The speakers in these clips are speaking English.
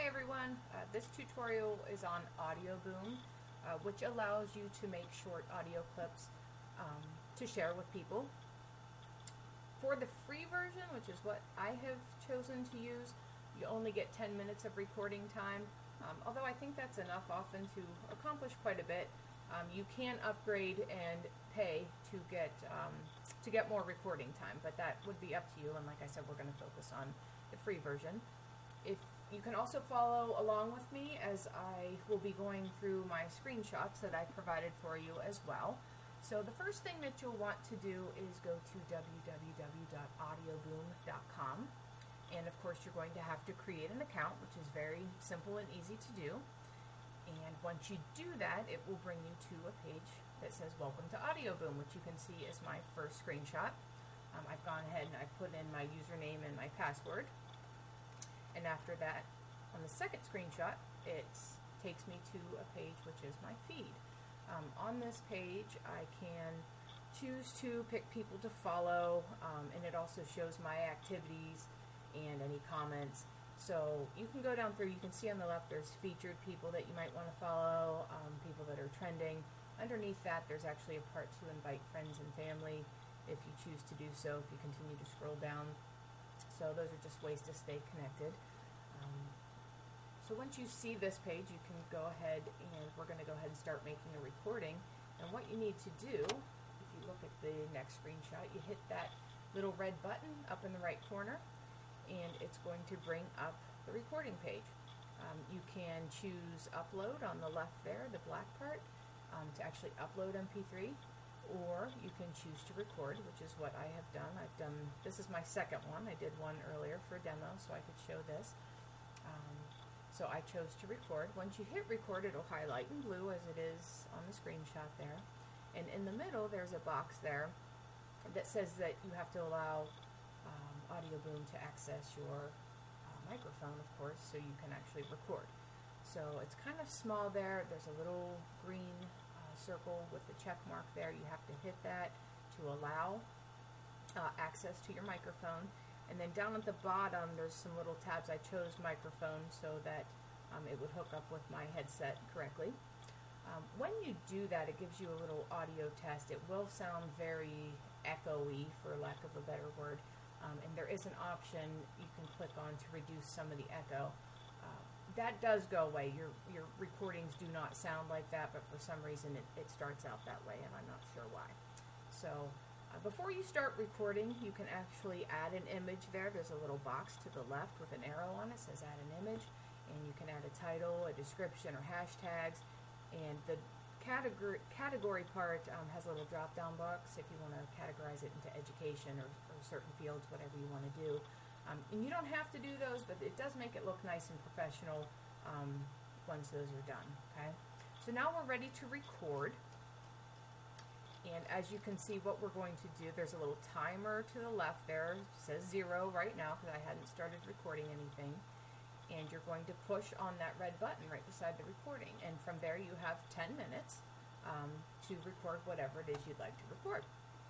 Hi everyone, this tutorial is on Audioboom, which allows you to make short audio clips to share with people. For the free version, which is what I have chosen to use, you only get 10 minutes of recording time, although I think that's enough often to accomplish quite a bit. You can upgrade and pay to get more recording time, but that would be up to you, and like I said, we're going to focus on the free version. If you can also follow along with me as I will be going through my screenshots that I provided for you as well. So the first thing that you'll want to do is go to www.audioboom.com, and of course you're going to have to create an account, which is very simple and easy to do. And once you do that, it will bring you to a page that says Welcome to Audioboom, which you can see is my first screenshot. I've gone ahead and I've put in my username and my password. And after that, on the second screenshot, it takes me to a page which is my feed. On this page, I can choose to pick people to follow, and it also shows my activities and any comments. So you can go down through, you can see on the left there's featured people that you might want to follow, people that are trending. Underneath that, there's actually a part to invite friends and family if you choose to do so, if you continue to scroll down. So those are just ways to stay connected. So once you see this page, you can go ahead and we're going to go ahead and start making a recording. And what you need to do, if you look at the next screenshot, you hit that little red button up in the right corner, and it's going to bring up the recording page. You can choose upload on the left there, the black part, to actually upload MP3. Or you can choose to record, which is what I have done. This is my second one. I did one earlier for a demo, so I could show this. So I chose to record. Once you hit record, it'll highlight in blue as it is on the screenshot there. And in the middle, there's a box there that says that you have to allow Audioboom to access your microphone, of course, so you can actually record. So it's kind of small there. There's a little green circle with the check mark there. You have to hit that to allow access to your microphone. And then down at the bottom there's some little tabs. I chose microphone so that it would hook up with my headset correctly. When you do that, it gives you a little audio test. It will sound very echoey, for lack of a better word, and there is an option you can click on to reduce some of the echo. That does go away. Your recordings do not sound like that, but for some reason it starts out that way, and I'm not sure why. So before you start recording, you can actually add an image there. There's a little box to the left with an arrow on it. It says add an image, and you can add a title, a description, or hashtags. And the category part has a little drop-down box if you want to categorize it into education or certain fields, whatever you want to do. And you don't have to do those, but it does make it look nice and professional once those are done. Okay. So now we're ready to record. And as you can see, what we're going to do, there's a little timer to the left there. It says 0 right now because I hadn't started recording anything. And you're going to push on that red button right beside the recording. And from there you have 10 minutes to record whatever it is you'd like to record.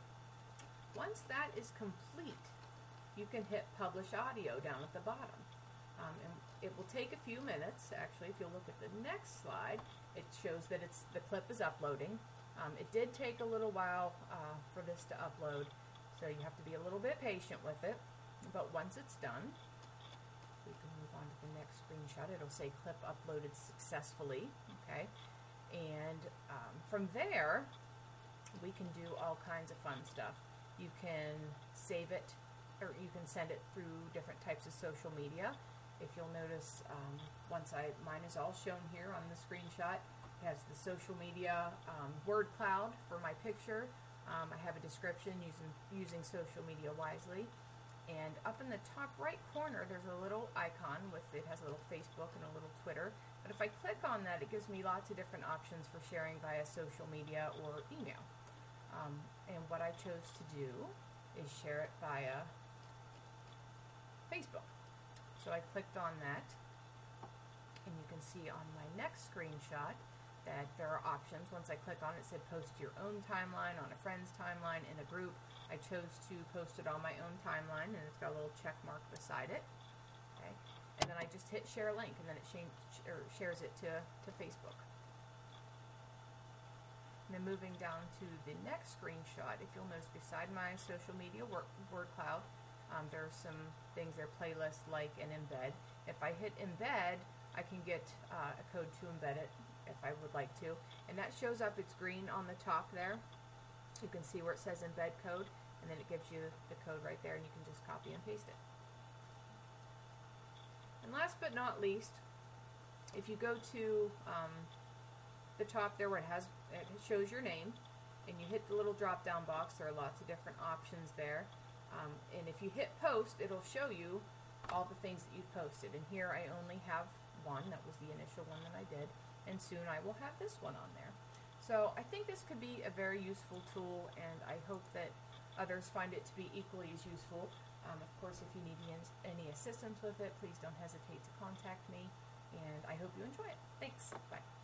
Once that is complete, you can hit Publish Audio down at the bottom. And it will take a few minutes. Actually, if you look at the next slide, it shows that the clip is uploading. It did take a little while for this to upload, so you have to be a little bit patient with it. But once it's done, we can move on to the next screenshot. It'll say clip uploaded successfully. Okay, and from there, we can do all kinds of fun stuff. You can save it, or you can send it through different types of social media. If you'll notice, mine is all shown here on the screenshot. It has the social media word cloud for my picture. I have a description using social media wisely. And up in the top right corner, there's a little icon it has a little Facebook and a little Twitter. But if I click on that, it gives me lots of different options for sharing via social media or email. And what I chose to do is share it via Facebook. So I clicked on that, and you can see on my next screenshot that there are options. Once I click on it, it said post to your own timeline, on a friend's timeline, in a group. I chose to post it on my own timeline, and it's got a little check mark beside it. Okay, and then I just hit share link, and then it shares it to Facebook. And then moving down to the next screenshot, if you'll notice beside my social media word cloud, there are some things there, playlists, like, and embed. If I hit embed, I can get a code to embed it if I would like to. And that shows up, it's green on the top there. You can see where it says embed code, and then it gives you the code right there, and you can just copy and paste it. And last but not least, if you go to the top there where it shows your name, and you hit the little drop down box, there are lots of different options there. And if you hit post, it'll show you all the things that you've posted. And here I only have one, that was the initial one that I did, and soon I will have this one on there. So I think this could be a very useful tool, and I hope that others find it to be equally as useful. Of course, if you need any assistance with it, please don't hesitate to contact me, and I hope you enjoy it. Thanks. Bye.